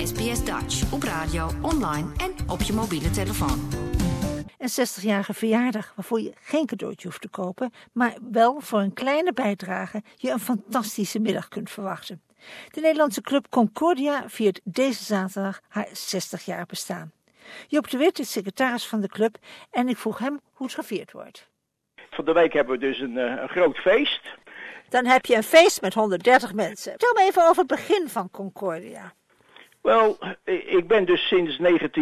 SBS Dutch op radio, online en op je mobiele telefoon. Een 60-jarige verjaardag waarvoor je geen cadeautje hoeft te kopen, maar wel voor een kleine bijdrage je een fantastische middag kunt verwachten. De Nederlandse club Concordia viert deze zaterdag haar 60 jaar bestaan. Joop de Wit is secretaris van de club en ik vroeg hem hoe het gevierd wordt. Van de week hebben we dus een groot feest. Dan heb je een feest met 130 mensen. Vertel me even over het begin van Concordia. Wel, ik ben dus sinds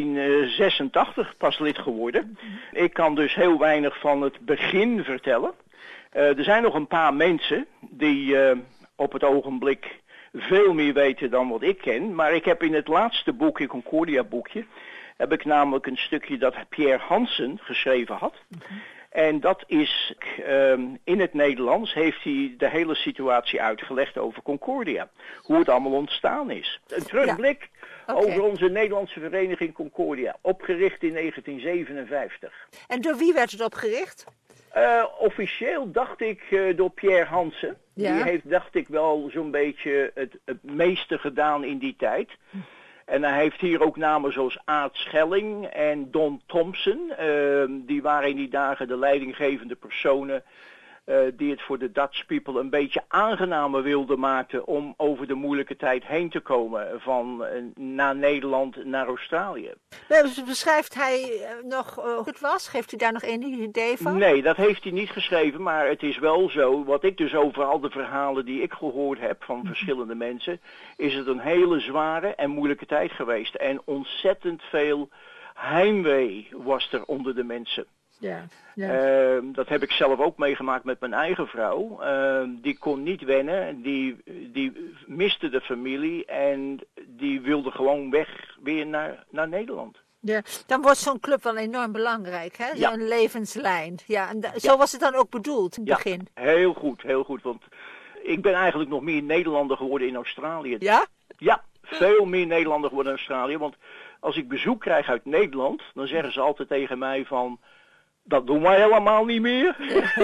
1986 pas lid geworden. Ik kan dus heel weinig van het begin vertellen. Er zijn nog een paar mensen die op het ogenblik veel meer weten dan wat ik ken. Maar ik heb in het laatste boekje, Concordia boekje, heb ik namelijk een stukje dat Pierre Hansen geschreven had. En dat is, in het Nederlands heeft hij de hele situatie uitgelegd over Concordia. Hoe het allemaal ontstaan is. Een terugblik over onze Nederlandse vereniging Concordia. Opgericht in 1957. En door wie werd het opgericht? Officieel dacht ik door Pierre Hansen. Ja. Die heeft, dacht ik, wel zo'n beetje het meeste gedaan in die tijd. En hij heeft hier ook namen zoals Aart Schelling en Don Thompson. Die waren in die dagen de leidinggevende personen die het voor de Dutch people een beetje aangenamer wilden maken om over de moeilijke tijd heen te komen van naar Nederland, naar Australië. Beschrijft hij nog hoe het was? Geeft u daar nog enig idee van? Nee, dat heeft hij niet geschreven, maar het is wel zo, wat ik dus over al de verhalen die ik gehoord heb van verschillende mensen, is het een hele zware en moeilijke tijd geweest. En ontzettend veel heimwee was er onder de mensen. Ja, ja. Dat heb ik zelf ook meegemaakt met mijn eigen vrouw. Die kon niet wennen, die miste de familie en die wilde gewoon weg weer naar Nederland. Ja, dan wordt zo'n club wel enorm belangrijk, hè? Ja. Zo'n levenslijn. Ja, en zo was het dan ook bedoeld in het begin. Heel goed, want ik ben eigenlijk nog meer Nederlander geworden in Australië. Ja? Ja, veel meer Nederlander geworden in Australië, want als ik bezoek krijg uit Nederland, dan zeggen ze altijd tegen mij van, dat doen wij helemaal niet meer.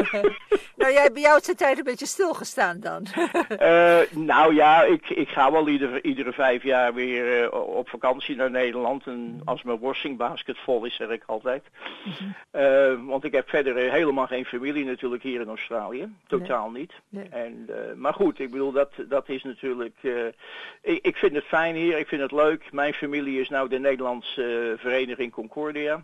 Nou, bij jou is de tijd een beetje stilgestaan dan. Nou ja, ik ga wel iedere 5 jaar weer op vakantie naar Nederland. En als mijn worstingbasket vol is, zeg ik altijd. Want ik heb verder helemaal geen familie natuurlijk hier in Australië. Totaal niet. Nee. Maar goed, ik bedoel, dat is natuurlijk... Ik vind het fijn hier, ik vind het leuk. Mijn familie is nou de Nederlandse vereniging Concordia.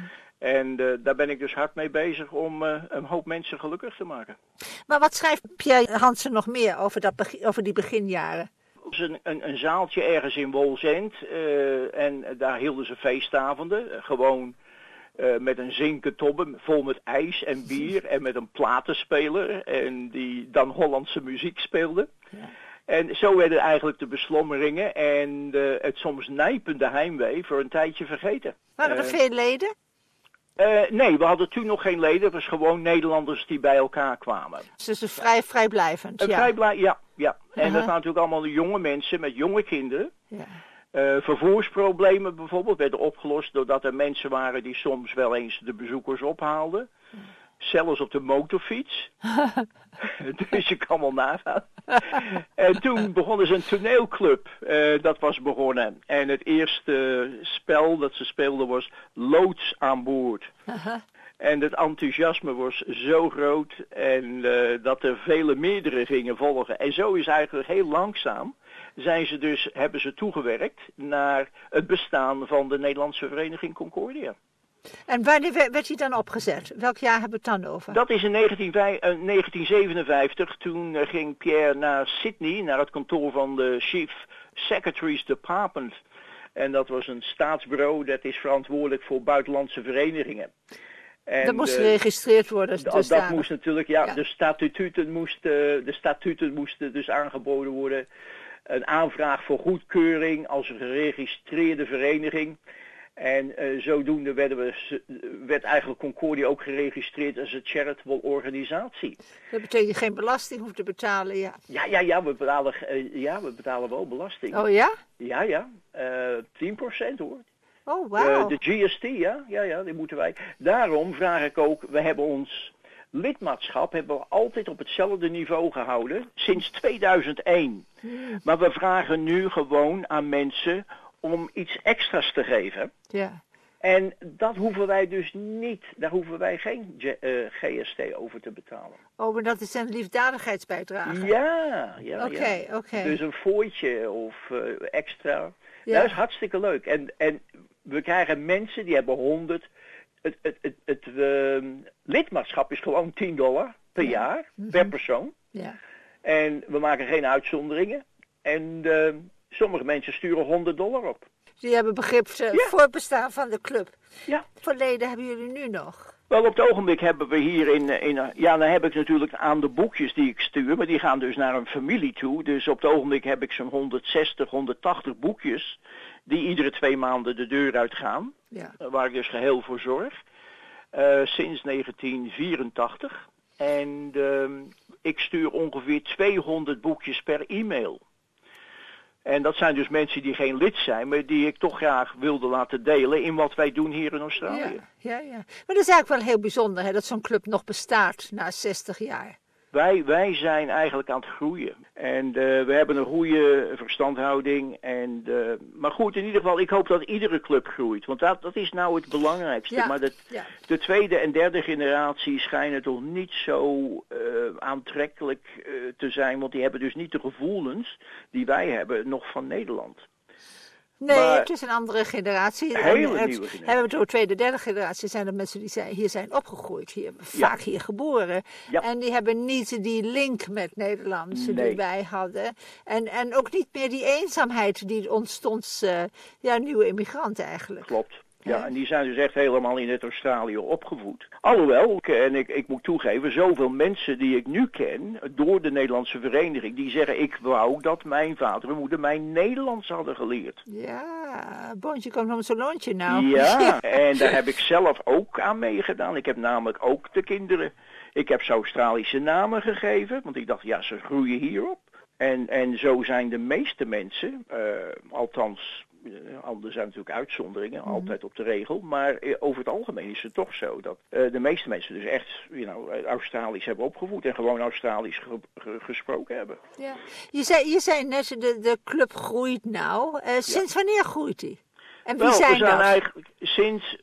En daar ben ik dus hard mee bezig om een hoop mensen gelukkig te maken. Maar wat schrijft Pierre Hansen nog meer over die beginjaren? Het was een zaaltje ergens in Wallsend en daar hielden ze feestavonden. Gewoon met een zinken tobbe vol met ijs en bier en met een platenspeler en die dan Hollandse muziek speelde. Ja. En zo werden eigenlijk de beslommeringen en het soms nijpende heimwee voor een tijdje vergeten. Waren er veel leden? Nee, we hadden toen nog geen leden. Het was gewoon Nederlanders die bij elkaar kwamen. Dus vrijblijvend, ja. Ja. En dat waren natuurlijk allemaal jonge mensen met jonge kinderen. Ja. Vervoersproblemen bijvoorbeeld werden opgelost doordat er mensen waren die soms wel eens de bezoekers ophaalden. Zelfs op de motorfiets. Dus je kan wel nagaan. En toen begonnen ze een toneelclub. Dat was begonnen. En het eerste spel dat ze speelden was Loods aan boord. En het enthousiasme was zo groot. En dat er vele meerdere gingen volgen. En zo is eigenlijk heel langzaam hebben ze toegewerkt naar het bestaan van de Nederlandse vereniging Concordia. En wanneer werd hij dan opgezet? Welk jaar hebben we het dan over? Dat is in 1957. Toen ging Pierre naar Sydney, naar het kantoor van de Chief Secretary's Department. En dat was een staatsbureau dat is verantwoordelijk voor buitenlandse verenigingen. En dat moest geregistreerd worden. Dat moest natuurlijk, ja. De statuten moesten dus aangeboden worden. Een aanvraag voor goedkeuring als een geregistreerde vereniging. En zodoende werd eigenlijk Concordia ook geregistreerd als een charitable organisatie. Dat betekent je geen belasting hoeft te betalen, ja. Ja, we betalen wel belasting. Oh ja? Ja, 10% hoor. Oh, wauw. De GST, ja, die moeten wij. Daarom vraag ik ook, we hebben ons lidmaatschap altijd op hetzelfde niveau gehouden sinds 2001. Maar we vragen nu gewoon aan mensen om iets extra's te geven. Ja. En dat hoeven wij dus niet. Daar hoeven wij geen GST over te betalen. Oh, maar dat is een liefdadigheidsbijdrage. Ja. Oké. Dus een fooitje of extra. Ja. Dat is hartstikke leuk. En we krijgen mensen die hebben 100. Het lidmaatschap is gewoon $10 per jaar, per persoon. Ja. En we maken geen uitzonderingen. En sommige mensen sturen $100 op. Die hebben begrip voor het bestaan van de club. Ja. Voor leden hebben jullie nu nog? Wel, op het ogenblik hebben we hier dan heb ik natuurlijk aan de boekjes die ik stuur, maar die gaan dus naar een familie toe. Dus op het ogenblik heb ik zo'n 160, 180 boekjes die iedere 2 maanden de deur uitgaan. Ja. Waar ik dus geheel voor zorg. Sinds 1984. En ik stuur ongeveer 200 boekjes per e-mail. En dat zijn dus mensen die geen lid zijn, maar die ik toch graag wilde laten delen in wat wij doen hier in Australië. Ja. Maar dat is eigenlijk wel heel bijzonder, hè, dat zo'n club nog bestaat na 60 jaar. Wij zijn eigenlijk aan het groeien. En we hebben een goede verstandhouding. Maar goed, in ieder geval, ik hoop dat iedere club groeit. Want dat is nou het belangrijkste. Ja, Maar de tweede en derde generatie schijnen toch niet zo aantrekkelijk te zijn. Want die hebben dus niet de gevoelens die wij hebben nog van Nederland. Nee, maar het is een andere generatie. Een hele nieuwe generatie. Hebben we door tweede, derde generatie zijn er mensen die hier zijn opgegroeid, vaak hier geboren. Ja. En die hebben niet die link met Nederland die wij hadden. En ook niet meer die eenzaamheid die ontstond, nieuwe immigranten eigenlijk. Klopt. Ja, en die zijn dus echt helemaal in het Australië opgevoed. Alhoewel, en ik moet toegeven, zoveel mensen die ik nu ken, door de Nederlandse vereniging, die zeggen, ik wou dat mijn vader en moeder mij Nederlands hadden geleerd. Ja, boontje komt om zo'n loontje nou. Ja, en daar heb ik zelf ook aan meegedaan. Ik heb namelijk ook de kinderen, ik heb ze Australische namen gegeven, want ik dacht, ja, ze groeien hierop. En zo zijn de meeste mensen, althans, er zijn natuurlijk uitzonderingen, altijd op de regel. Maar over het algemeen is het toch zo dat de meeste mensen dus echt Australisch hebben opgevoed en gewoon Australisch gesproken hebben. Ja. Je zei net, de club groeit nou. Sinds wanneer groeit die? En wie zijn we zijn dat? eigenlijk sinds,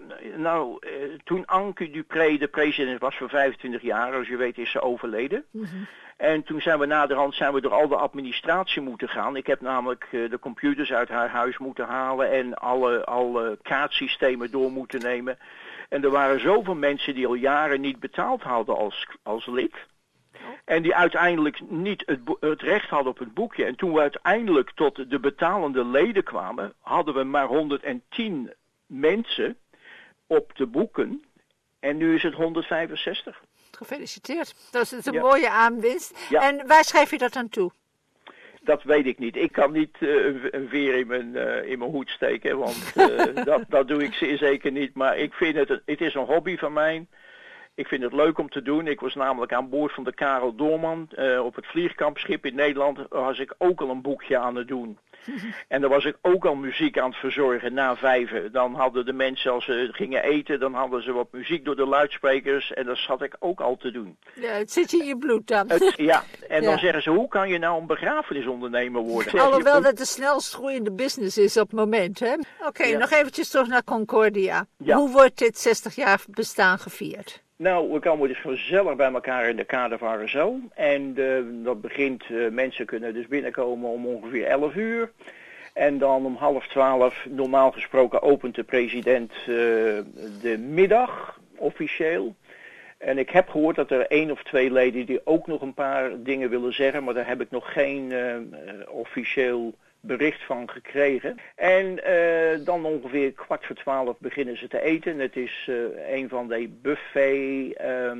toen Anke Dupré de president was voor 25 jaar, als je weet is ze overleden. En toen zijn we naderhand door al de administratie moeten gaan. Ik heb namelijk de computers uit haar huis moeten halen en alle kaartsystemen door moeten nemen. En er waren zoveel mensen die al jaren niet betaald hadden als lid. En die uiteindelijk niet het recht hadden op het boekje. En toen we uiteindelijk tot de betalende leden kwamen, hadden we maar 110 mensen op de boeken. En nu is het 165. Gefeliciteerd. Dat is een mooie aanwinst. Ja. En waar schrijf je dat aan toe? Dat weet ik niet. Ik kan niet een veer in mijn hoed steken, want dat doe ik zeer zeker niet. Maar ik vind het is een hobby van mij. Ik vind het leuk om te doen. Ik was namelijk aan boord van de Karel Doorman. Op het vliegkampschip in Nederland was ik ook al een boekje aan het doen. En dan was ik ook al muziek aan het verzorgen na 5. Dan hadden de mensen, als ze gingen eten, dan hadden ze wat muziek door de luidsprekers. En dat zat ik ook al te doen. Ja, het zit in je bloed dan. Dan zeggen ze, hoe kan je nou een begrafenisondernemer worden? Alhoewel dat de snelst groeiende business is op het moment, hè? Oké, nog eventjes terug naar Concordia. Ja. Hoe wordt dit 60 jaar bestaan gevierd? Nou, we komen dus gezellig bij elkaar in de Kade van Arizo. En dat begint, mensen kunnen dus binnenkomen om ongeveer 11 uur. En dan om 11:30, normaal gesproken, opent de president de middag, officieel. En ik heb gehoord dat er 1 of 2 leden die ook nog een paar dingen willen zeggen. Maar daar heb ik nog geen officieel bericht van gekregen. En dan ongeveer 11:15 beginnen ze te eten. Het is een van die buffet.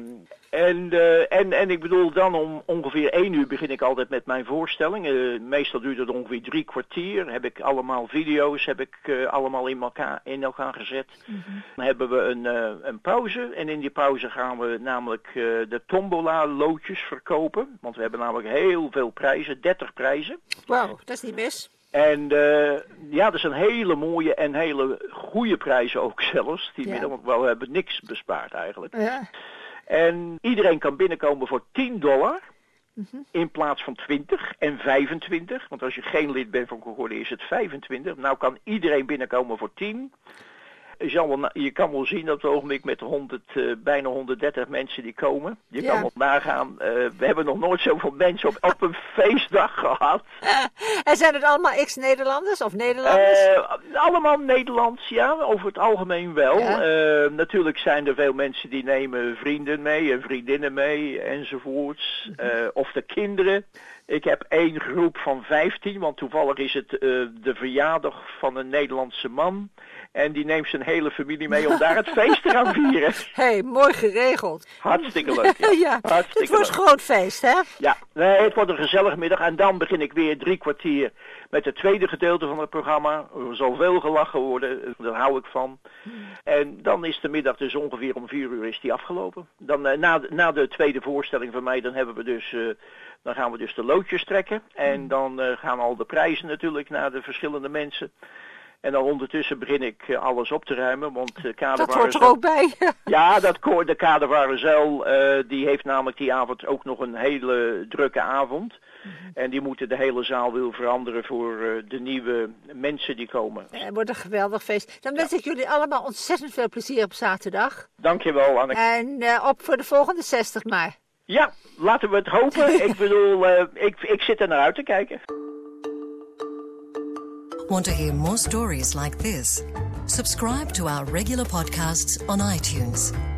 En ik bedoel, dan om ongeveer 1 uur begin ik altijd met mijn voorstelling. Meestal duurt het ongeveer 3 kwartier. Heb ik allemaal video's, allemaal in elkaar gezet. Dan hebben we een pauze. En in die pauze gaan we namelijk de tombola loodjes verkopen. Want we hebben namelijk heel veel prijzen, 30 prijzen. Wauw, dat is niet mis. En dat zijn hele mooie en hele goede prijzen ook zelfs. Want we hebben niks bespaard eigenlijk. Ja. En iedereen kan binnenkomen voor $10. in plaats van 20 en 25. Want als je geen lid bent van Concordia is het 25. Nou kan iedereen binnenkomen voor 10. Je kan wel zien dat op het ogenblik met bijna 130 mensen die komen. Je kan nog nagaan, we hebben nog nooit zoveel mensen op een feestdag gehad. En zijn het allemaal ex-Nederlanders of Nederlanders? Allemaal Nederlands, ja, over het algemeen wel. Ja. Natuurlijk zijn er veel mensen die nemen vrienden mee en vriendinnen mee enzovoorts. Of de kinderen. Ik heb 1 groep van 15, want toevallig is het de verjaardag van een Nederlandse man. En die neemt zijn hele familie mee om daar het feest te gaan vieren. Hey, mooi geregeld. Hartstikke leuk. Ja. Het wordt een groot feest, hè? Ja, nee, het wordt een gezellige middag. En dan begin ik weer 3 kwartier met het tweede gedeelte van het programma. Er zal veel gelachen worden, daar hou ik van. En dan is de middag dus ongeveer om 4 uur is die afgelopen. Dan na de tweede voorstelling van mij, dan hebben we dus... Dan gaan we dus de loodjes trekken. En dan gaan al de prijzen natuurlijk naar de verschillende mensen. En dan ondertussen begin ik alles op te ruimen. Want dat hoort er ook bij. Ja, de Kaderwarenzuil, die heeft namelijk die avond ook nog een hele drukke avond. En die moeten de hele zaal weer veranderen voor de nieuwe mensen die komen. Het wordt een geweldig feest. Dan wens ik jullie allemaal ontzettend veel plezier op zaterdag. Dankjewel, Anneke. En op voor de volgende 60 maar. Ja, laten we het hopen. Ik bedoel, ik zit er naar uit te kijken. Want to hear more stories like this? Subscribe to our regular podcasts on iTunes.